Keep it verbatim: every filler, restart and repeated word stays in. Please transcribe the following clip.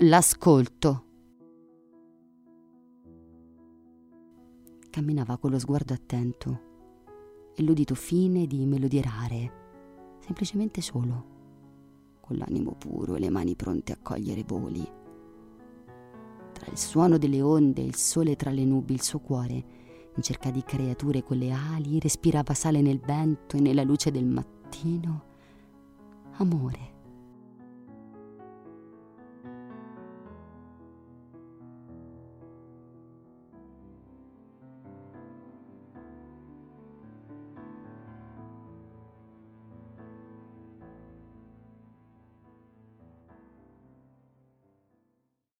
l'ascolto. Camminava con lo sguardo attento e l'udito fine di melodie rare, semplicemente solo, con l'animo puro e le mani pronte a cogliere voli. Tra il suono delle onde e il sole tra le nubi, il suo cuore, in cerca di creature con le ali, respirava sale nel vento e nella luce del mattino. Amore.